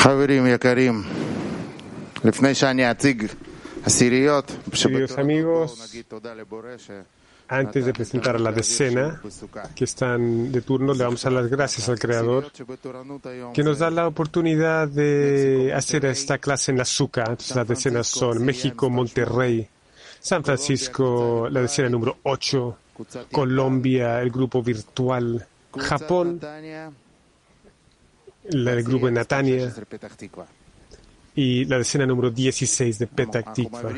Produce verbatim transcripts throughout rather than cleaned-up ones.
Queridos amigos, antes de presentar a la decena que están de turno, le vamos a dar las gracias al Creador que nos da la oportunidad de hacer esta clase en la Sukkah. Entonces, las decenas son México, Monterrey, San Francisco, la decena número ocho, Colombia, el grupo virtual, Japón, el grupo de Natania y la decena número dieciséis de Petah Tikva.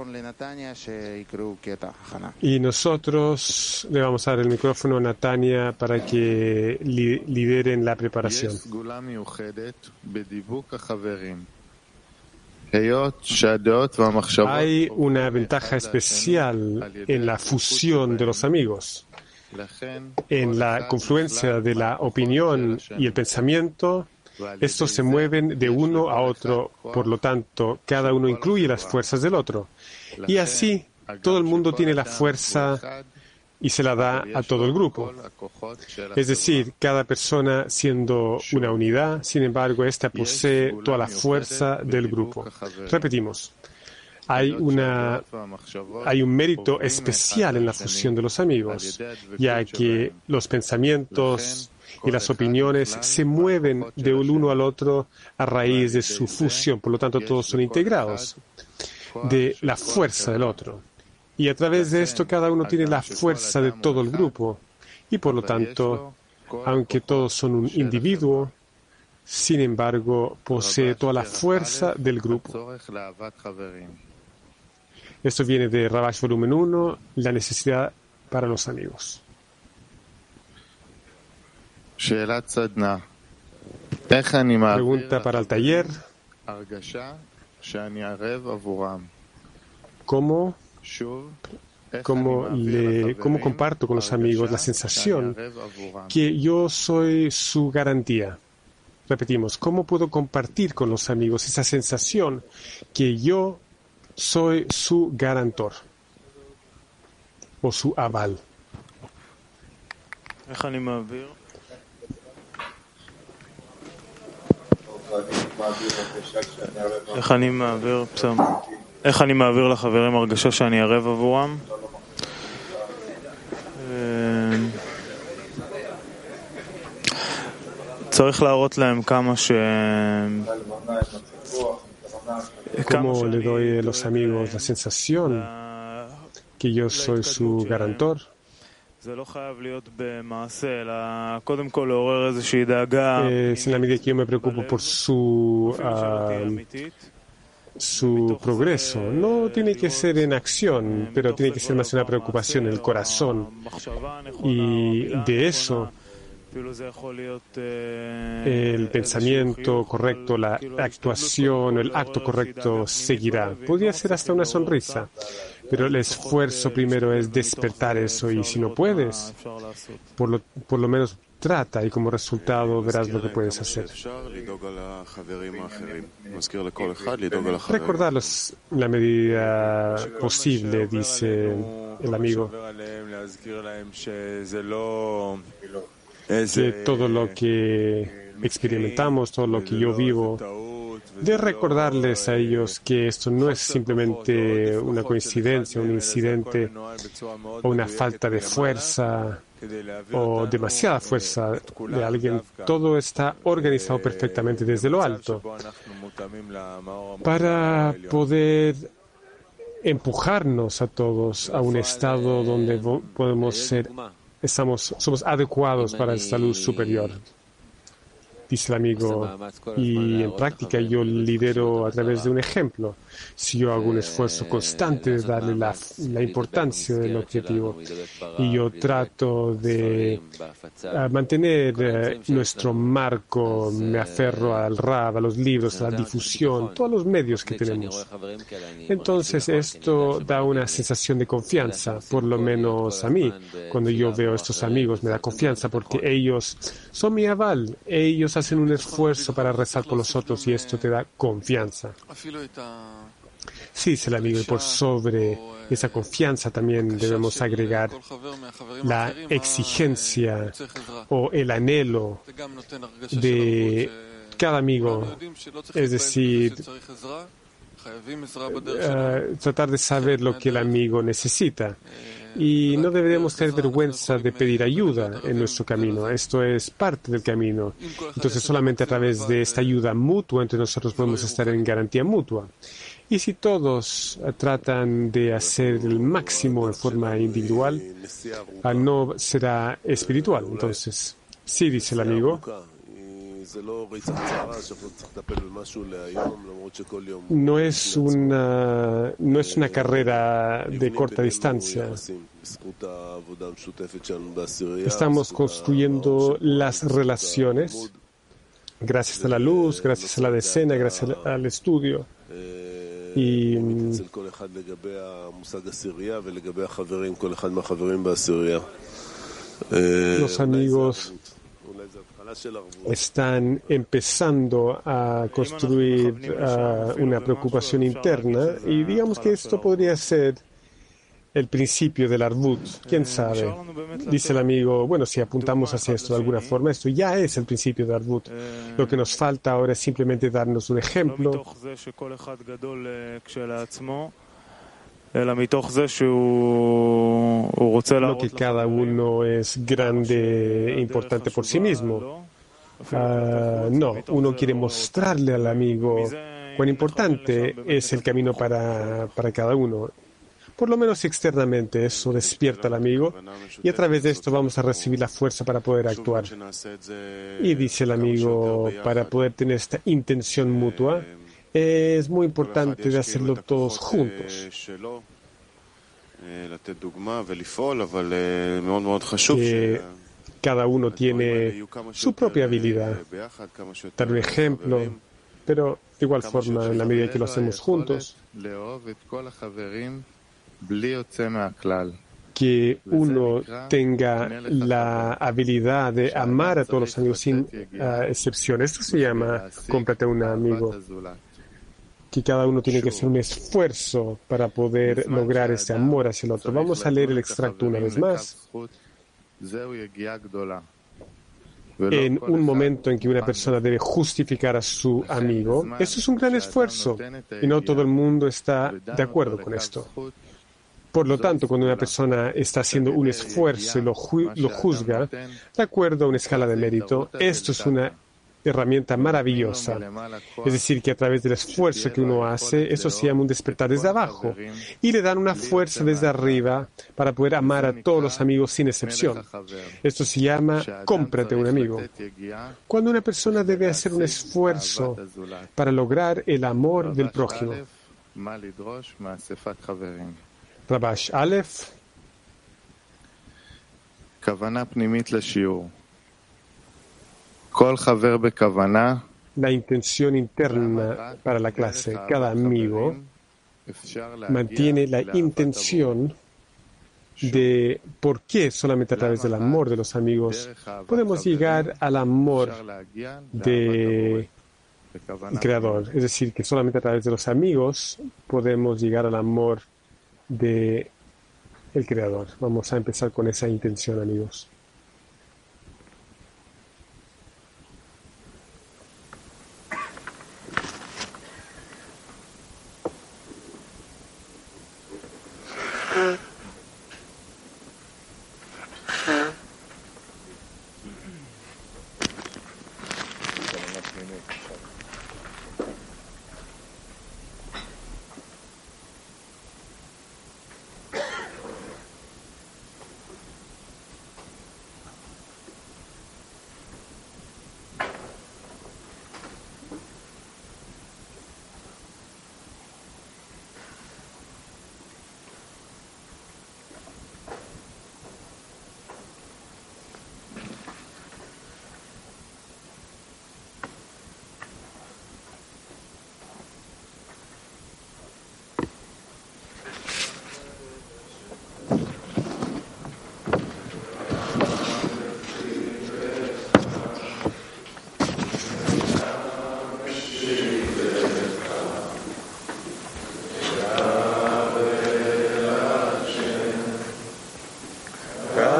Y nosotros le vamos a dar el micrófono a Natania para que li lideren la preparación. Hay una ventaja especial en la fusión de los amigos, en la confluencia de la opinión y el pensamiento. Estos se mueven de uno a otro, por lo tanto, cada uno incluye las fuerzas del otro. Y así, todo el mundo tiene la fuerza y se la da a todo el grupo. Es decir, cada persona siendo una unidad, sin embargo, ésta posee toda la fuerza del grupo. Repetimos. Hay, una, hay un mérito especial en la fusión de los amigos, ya que los pensamientos y las opiniones se mueven de un uno al otro a raíz de su fusión. Por lo tanto, todos son integrados de la fuerza del otro. Y a través de esto, cada uno tiene la fuerza de todo el grupo. Y por lo tanto, aunque todos son un individuo, sin embargo, posee toda la fuerza del grupo. Esto viene de Rabash volumen uno, la necesidad para los amigos. Pregunta para el taller. ¿Cómo, cómo, le, ¿Cómo comparto con los amigos la sensación que yo soy su garantía? Repetimos, ¿cómo puedo compartir con los amigos esa sensación que yo soy su garantor o su aval? איך אני מעביר, בסדר. איך אני מעביר לחברים הרגשה שאני ערב עבורם? צריך להראות להם כמה ש... ¿Cómo le doy a los amigos la sensación que yo soy su garantor? Es en la medida que yo me preocupo por su, uh, su progreso. No tiene que ser en acción, pero tiene que ser más una preocupación en el corazón. Y de eso, el pensamiento correcto, la actuación, el acto correcto seguirá. Podría ser hasta una sonrisa. Pero el esfuerzo primero es despertar eso, y si no puedes, por lo, por lo menos trata, y como resultado verás lo que puedes hacer. Recordarlos en la medida posible, dice el amigo, que todo lo que experimentamos, todo lo que yo vivo, de recordarles a ellos que esto no es simplemente una coincidencia, un incidente o una falta de fuerza o demasiada fuerza de alguien. Todo está organizado perfectamente desde lo alto para poder empujarnos a todos a un estado donde podemos ser, estamos, somos adecuados para esta luz superior. Dice el amigo, y en práctica yo lidero a través de un ejemplo. Si yo hago un esfuerzo constante de darle la, la importancia del objetivo, y yo trato de uh, mantener uh, nuestro marco, me aferro al Rab, a los libros, a la difusión, todos los medios que tenemos. Entonces esto da una sensación de confianza, por lo menos a mí. Cuando yo veo a estos amigos me da confianza porque ellos son mi aval, ellos hacen un esfuerzo para rezar por los otros y esto te da confianza. Sí, dice el amigo, y por sobre esa confianza también debemos agregar la exigencia o el anhelo de cada amigo, es decir, uh, tratar de saber lo que el amigo necesita. Y no deberemos tener vergüenza de pedir ayuda en nuestro camino. Esto es parte del camino. Entonces, solamente a través de esta ayuda mutua entre nosotros podemos estar en garantía mutua. Y si todos tratan de hacer el máximo en forma individual, no será espiritual. Entonces, sí, dice el amigo, no es una, no es una carrera de corta distancia. Estamos construyendo las relaciones gracias a la luz, gracias a la decena, gracias al estudio. Y los amigos están empezando a construir uh, una preocupación interna y digamos que esto podría ser el principio del Arvut. ¿Quién sabe? Dice el amigo, bueno, si apuntamos hacia esto de alguna forma, esto ya es el principio del Arvut. Lo que nos falta ahora es simplemente darnos un ejemplo. No que cada uno es grande e importante por sí mismo. Uh, no, uno quiere mostrarle al amigo cuán importante es el camino para, para cada uno. Por lo menos externamente eso despierta al amigo y a través de esto vamos a recibir la fuerza para poder actuar. Y dice el amigo, para poder tener esta intención mutua, es muy importante de hacerlo todos juntos. Que cada uno tiene su propia habilidad, dar un ejemplo, pero de igual forma, en la medida que lo hacemos juntos, que uno tenga la habilidad de amar a todos los amigos sin uh, excepción. Esto se llama cómprate un amigo. Que cada uno tiene que hacer un esfuerzo para poder lograr ese amor hacia el otro. Vamos a leer el extracto una vez más. En un momento en que una persona debe justificar a su amigo, eso es un gran esfuerzo y no todo el mundo está de acuerdo con esto. Por lo tanto, cuando una persona está haciendo un esfuerzo y lo, ju- lo juzga de acuerdo a una escala de mérito, esto es una herramienta maravillosa. Es decir, que a través del esfuerzo que uno hace, eso se llama un despertar desde abajo y le dan una fuerza desde arriba para poder amar a todos los amigos sin excepción. Esto se llama cómprate un amigo. Cuando una persona debe hacer un esfuerzo para lograr el amor del prójimo. Rabash Aleph. La intención interna para la clase. Cada amigo mantiene la intención de por qué solamente a través del amor de los amigos podemos llegar al amor del Creador. Es decir, que solamente a través de los amigos podemos llegar al amor del Creador. Vamos a empezar con esa intención, amigos.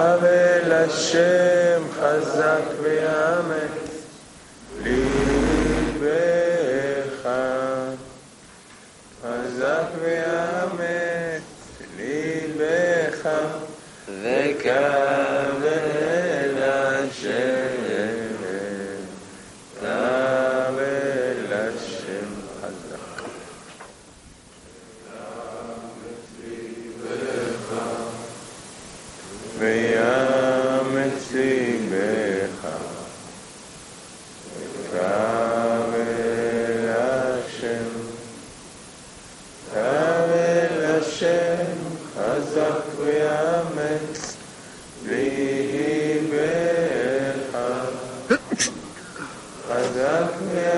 השם חזק ואמץ לי חזק